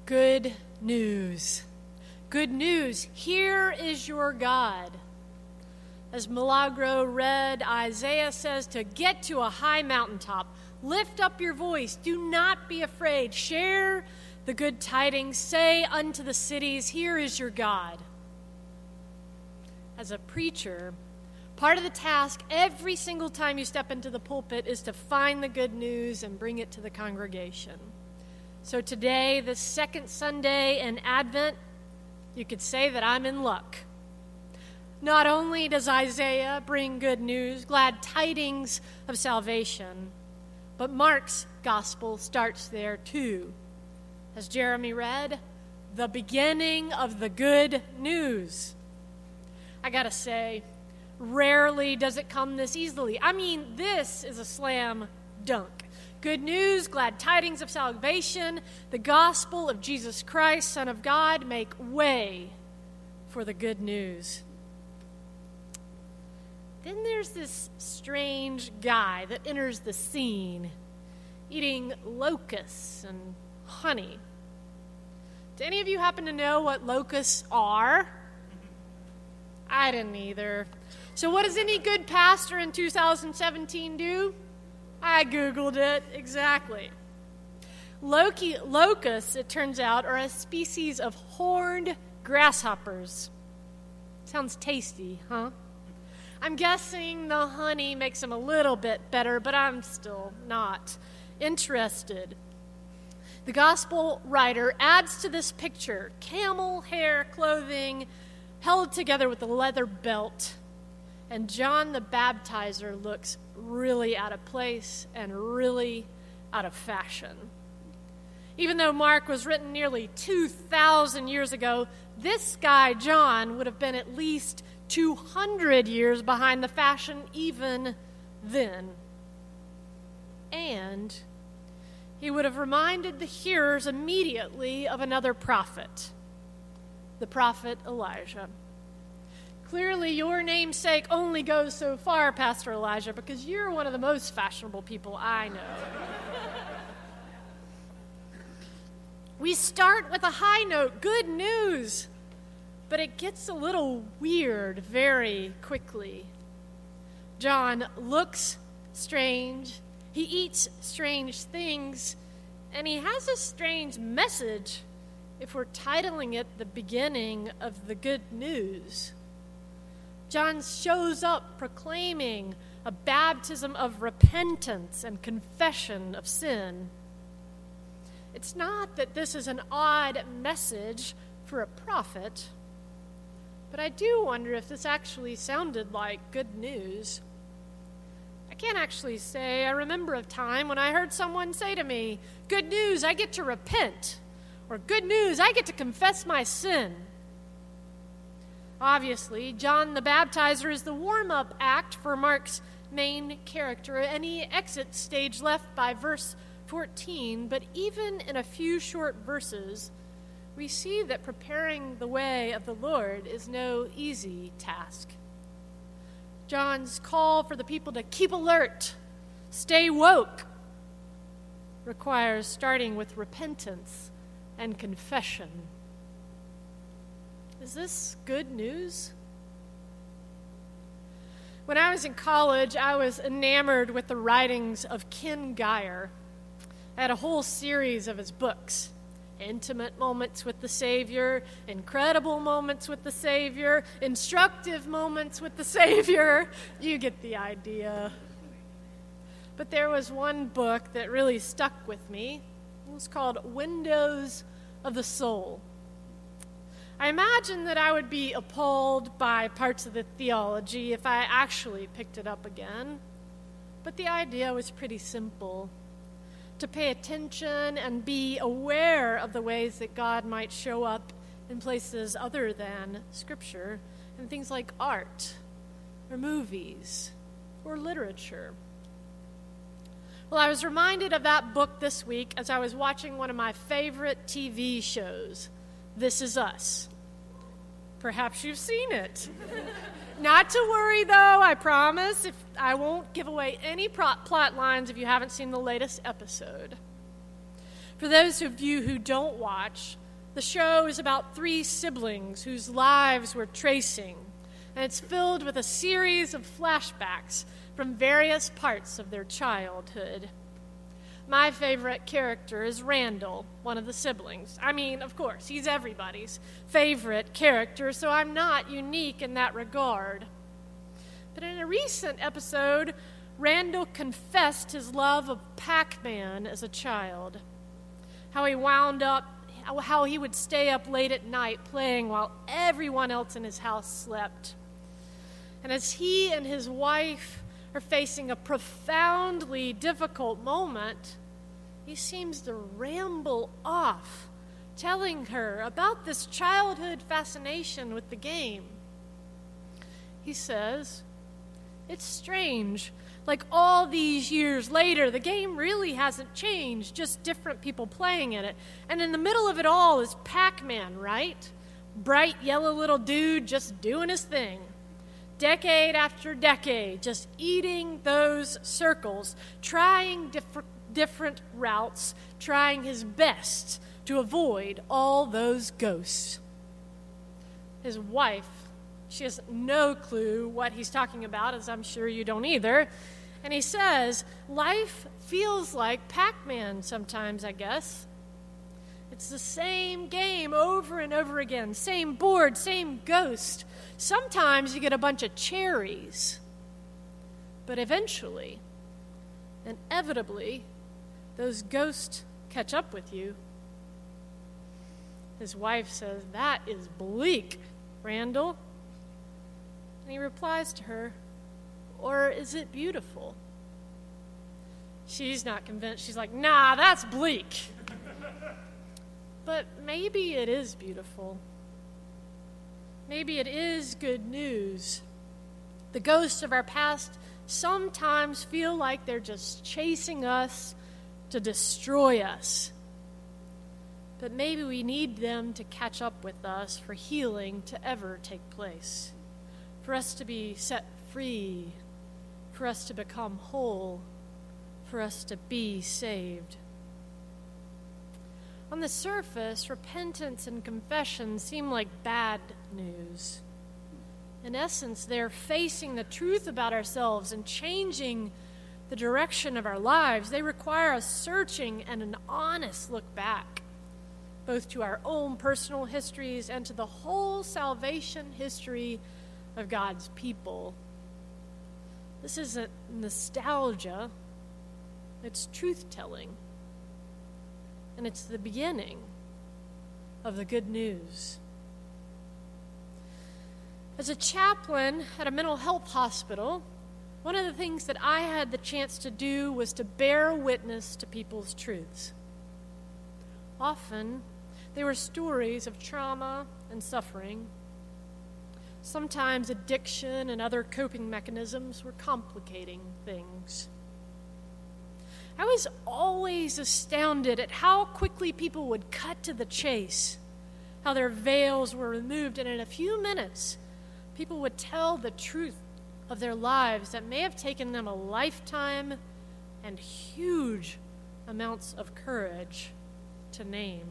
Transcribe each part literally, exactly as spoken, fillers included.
Good news. Good news. Here is your God. As Milagro read, Isaiah says to get to a high mountaintop. Lift up your voice. Do not be afraid. Share the good tidings. Say unto the cities, here is your God. As a preacher, part of the task every single time you step into the pulpit is to find the good news and bring it to the congregation. So today, the second Sunday in Advent, you could say that I'm in luck. Not only does Isaiah bring good news, glad tidings of salvation, but Mark's gospel starts there too. As Jeremy read, the beginning of the good news. I gotta say, rarely does it come this easily. I mean, this is a slam dunk. Good news, glad tidings of salvation, the gospel of Jesus Christ, Son of God, make way for the good news. Then there's this strange guy that enters the scene, eating locusts and honey. Do any of you happen to know what locusts are? I didn't either. So what does any good pastor in two thousand seventeen do? I Googled it, exactly. Loki, locusts, it turns out, are a species of horned grasshoppers. Sounds tasty, huh? I'm guessing the honey makes them a little bit better, but I'm still not interested. The gospel writer adds to this picture camel hair clothing held together with a leather belt. And John the Baptizer looks really out of place and really out of fashion. Even though Mark was written nearly two thousand years ago, this guy, John, would have been at least two hundred years behind the fashion even then. And he would have reminded the hearers immediately of another prophet, the prophet Elijah. Clearly, your namesake only goes so far, Pastor Elijah, because you're one of the most fashionable people I know. We start with a high note, good news, but it gets a little weird very quickly. John looks strange, he eats strange things, and he has a strange message if we're titling it The Beginning of the Good News. John shows up proclaiming a baptism of repentance and confession of sin. It's not that this is an odd message for a prophet, but I do wonder if this actually sounded like good news. I can't actually say I remember a time when I heard someone say to me, good news, I get to repent, or good news, I get to confess my sin. Obviously, John the Baptizer is the warm-up act for Mark's main character, and he exits stage left by verse fourteen, but even in a few short verses, we see that preparing the way of the Lord is no easy task. John's call for the people to keep alert, stay woke, requires starting with repentance and confession. Is this good news? When I was in college, I was enamored with the writings of Ken Gire. I had a whole series of his books. Intimate moments with the Savior, incredible moments with the Savior, instructive moments with the Savior. You get the idea. But there was one book that really stuck with me. It was called Windows of the Soul. I imagine that I would be appalled by parts of the theology if I actually picked it up again. But the idea was pretty simple. To pay attention and be aware of the ways that God might show up in places other than Scripture, in things like art, or movies, or literature. Well, I was reminded of that book this week as I was watching one of my favorite T V shows, This Is Us. Perhaps you've seen it. Not to worry, though, I promise. If I won't give away any plot lines if you haven't seen the latest episode. For those of you who don't watch, the show is about three siblings whose lives we're tracing, and it's filled with a series of flashbacks from various parts of their childhood. My favorite character is Randall, one of the siblings. I mean, of course, he's everybody's favorite character, so I'm not unique in that regard. But in a recent episode, Randall confessed his love of Pac-Man as a child. How he wound up, how he would stay up late at night playing while everyone else in his house slept. And as he and his wife are facing a profoundly difficult moment, he seems to ramble off, telling her about this childhood fascination with the game. He says, "It's strange. Like all these years later, the game really hasn't changed, just different people playing in it. And in the middle of it all is Pac-Man, right? Bright yellow little dude just doing his thing. Decade after decade, just eating those circles, trying diff- different routes, trying his best to avoid all those ghosts." His wife, she has no clue what he's talking about, as I'm sure you don't either. And he says, "Life feels like Pac-Man sometimes, I guess. It's the same game over and over again, same board, same ghost. Sometimes you get a bunch of cherries. But eventually, inevitably, those ghosts catch up with you." His wife says, "That is bleak, Randall." And he replies to her, "Or is it beautiful?" She's not convinced. She's like, "Nah, that's bleak." But maybe it is beautiful. Maybe it is good news. The ghosts of our past sometimes feel like they're just chasing us to destroy us. But maybe we need them to catch up with us for healing to ever take place, for us to be set free, for us to become whole, for us to be saved. On the surface, repentance and confession seem like bad news. In essence, they're facing the truth about ourselves and changing the direction of our lives. They require a searching and an honest look back, both to our own personal histories and to the whole salvation history of God's people. This isn't nostalgia, it's truth-telling. And it's the beginning of the good news. As a chaplain at a mental health hospital, one of the things that I had the chance to do was to bear witness to people's truths. Often, they were stories of trauma and suffering. Sometimes addiction and other coping mechanisms were complicating things. I was always astounded at how quickly people would cut to the chase, how their veils were removed, and in a few minutes, people would tell the truth of their lives that may have taken them a lifetime and huge amounts of courage to name.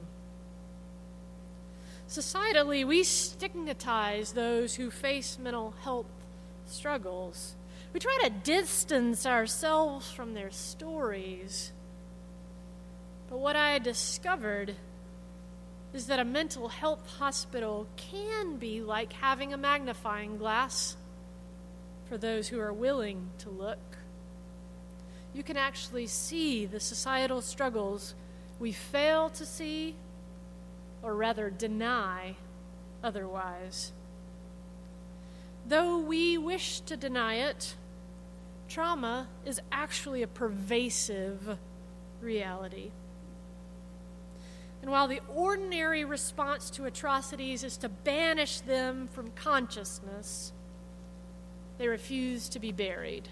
Societally, we stigmatize those who face mental health struggles. We try to distance ourselves from their stories. But what I discovered is that a mental health hospital can be like having a magnifying glass for those who are willing to look. You can actually see the societal struggles we fail to see, or rather deny otherwise. Though we wish to deny it, trauma is actually a pervasive reality. And while the ordinary response to atrocities is to banish them from consciousness, they refuse to be buried.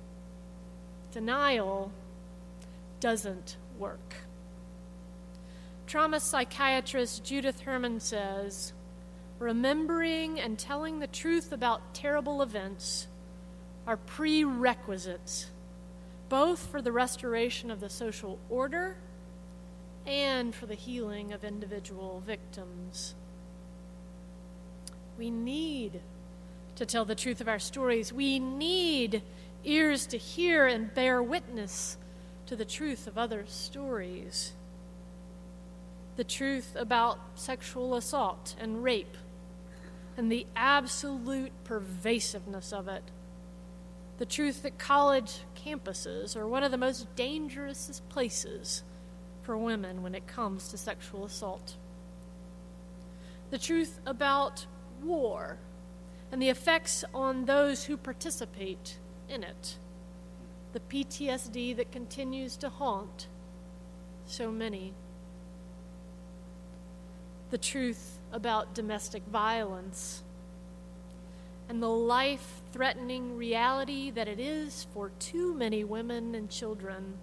Denial doesn't work. Trauma psychiatrist Judith Herman says, "Remembering and telling the truth about terrible events are prerequisites, both for the restoration of the social order and for the healing of individual victims. We need to tell the truth of our stories. We need ears to hear and bear witness to the truth of other stories. The truth about sexual assault and rape and the absolute pervasiveness of it. The truth that college campuses are one of the most dangerous places for women when it comes to sexual assault. The truth about war and the effects on those who participate in it. The P T S D that continues to haunt so many. The truth about domestic violence and the life-threatening reality that it is for too many women and children.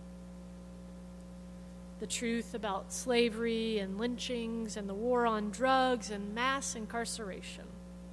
The truth about slavery and lynchings and the war on drugs and mass incarceration.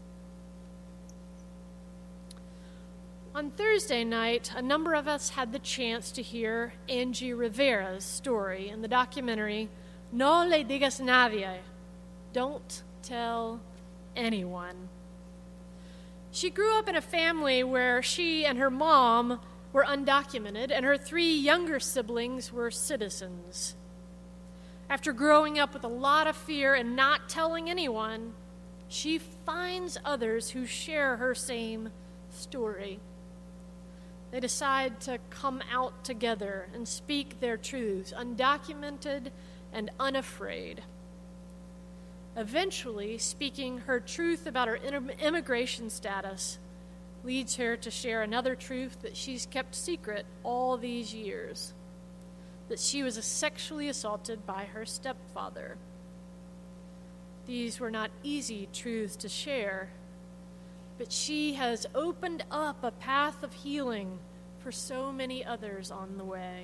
On Thursday night, a number of us had the chance to hear Angie Rivera's story in the documentary No le digas nadie, Don't Tell Anyone. She grew up in a family where she and her mom were undocumented and her three younger siblings were citizens. After growing up with a lot of fear and not telling anyone, she finds others who share her same story. They decide to come out together and speak their truths, undocumented and unafraid. Eventually, speaking her truth about her immigration status leads her to share another truth that she's kept secret all these years, that she was sexually assaulted by her stepfather. These were not easy truths to share, but she has opened up a path of healing for so many others on the way.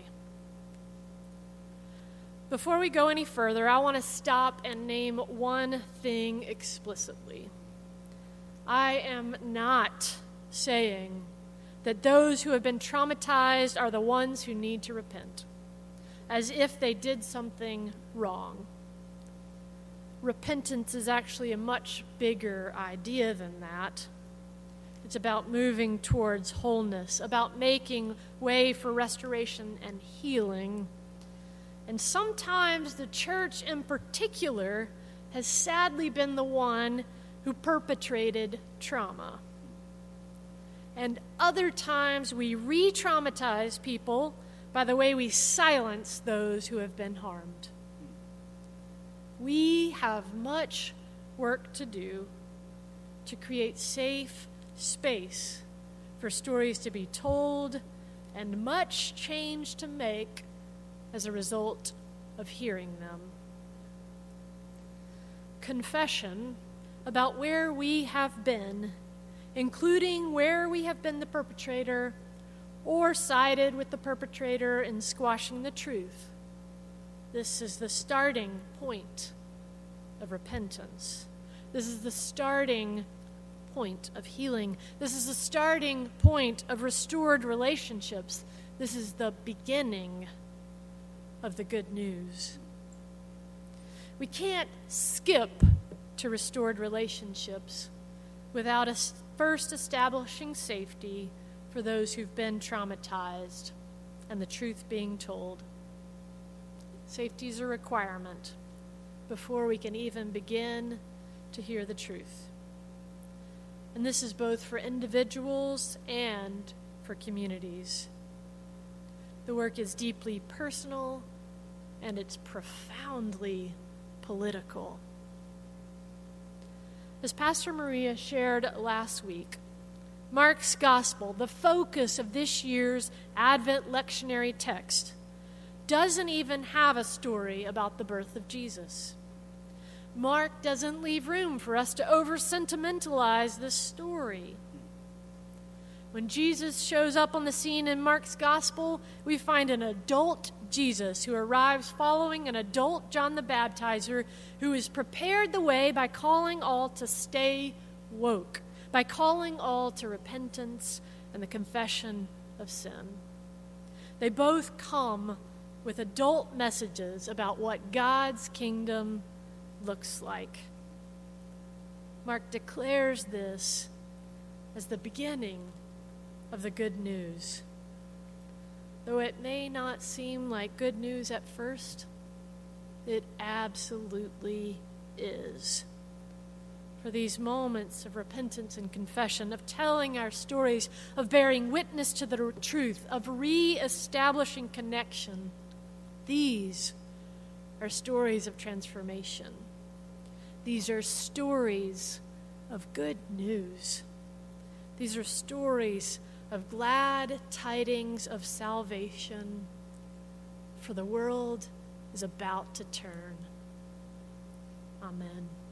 Before we go any further, I want to stop and name one thing explicitly. I am not saying that those who have been traumatized are the ones who need to repent, as if they did something wrong. Repentance is actually a much bigger idea than that. It's about moving towards wholeness, about making way for restoration and healing. And sometimes the church in particular has sadly been the one who perpetrated trauma. And other times we re-traumatize people by the way we silence those who have been harmed. We have much work to do to create safe space for stories to be told and much change to make as a result of hearing them. Confession about where we have been, including where we have been the perpetrator or sided with the perpetrator in squashing the truth. This is the starting point of repentance. This is the starting point of healing. This is the starting point of restored relationships. This is the beginning of the good news. We can't skip to restored relationships without us first establishing safety for those who've been traumatized and the truth being told. Safety is a requirement before we can even begin to hear the truth. And this is both for individuals and for communities. The work is deeply personal and it's profoundly political. As Pastor Maria shared last week, Mark's Gospel, the focus of this year's Advent lectionary text, doesn't even have a story about the birth of Jesus. Mark doesn't leave room for us to over-sentimentalize this story. When Jesus shows up on the scene in Mark's Gospel, we find an adult Jesus who arrives following an adult John the Baptizer who has prepared the way by calling all to stay woke, by calling all to repentance and the confession of sin. They both come with adult messages about what God's kingdom looks like. Mark declares this as the beginning of the good news. Though it may not seem like good news at first, it absolutely is. For these moments of repentance and confession, of telling our stories, of bearing witness to the truth, of re-establishing connection, these are stories of transformation. These are stories of good news. These are stories of glad tidings of salvation, for the world is about to turn. Amen.